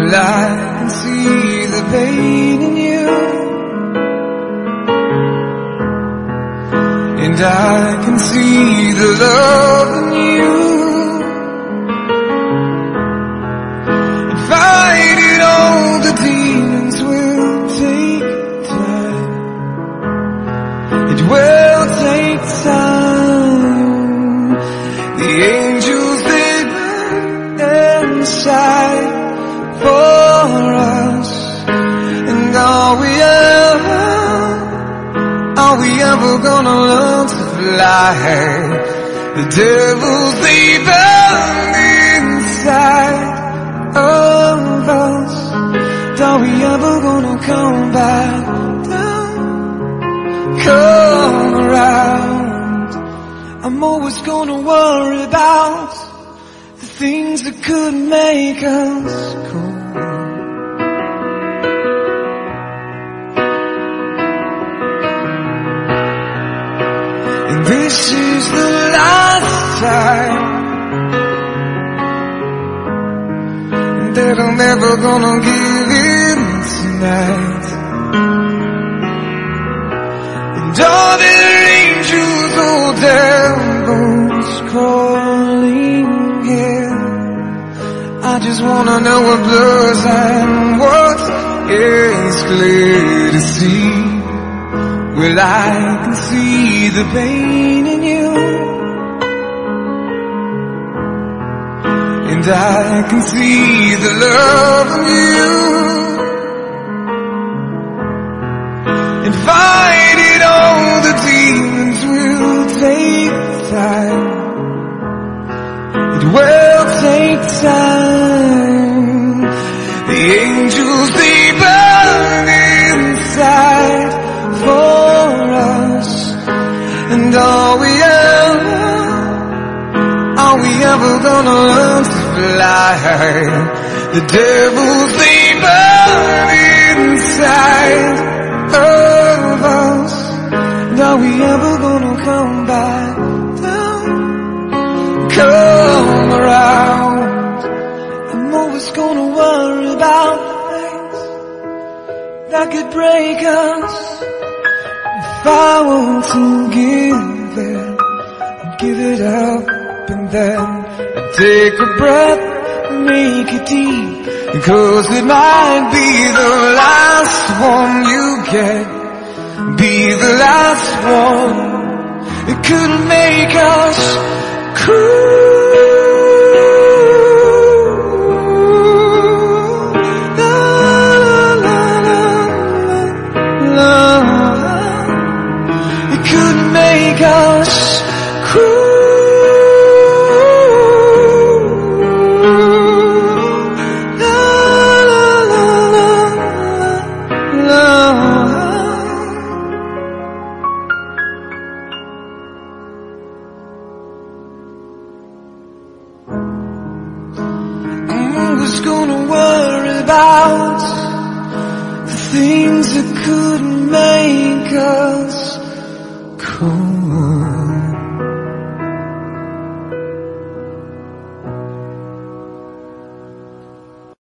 Well, I can see the pain in you, and I can see the love in you. And fighting all the demons will take time. It will take time. The angels, they burn inside for us. And are we ever gonna learn to fly? The devils, they burn inside of us. Are we ever gonna come back down, come around? I'm always gonna worry about the things that could make us cool. And this is the last time that I'm never gonna give in tonight. And all the angels or devils crawling here, I just wanna know what blurs and what is clear to see. Well, I can see the pain in you, and I can see the love in you. And fighting all the demons will take time. It will take time. The angels, they burn inside for us. And are we ever gonna learn to fly? The devils, they burn inside of us. And are we ever gonna come back down, come around? I'm always gonna worry about things that could break us. If I want to give it, I'd give it up. And then I'd take a breath, make it deep, 'cause it might be the last one you get, be the last one. It could make us cool. It could make us cool. Who's gonna worry about the things that could make us cool?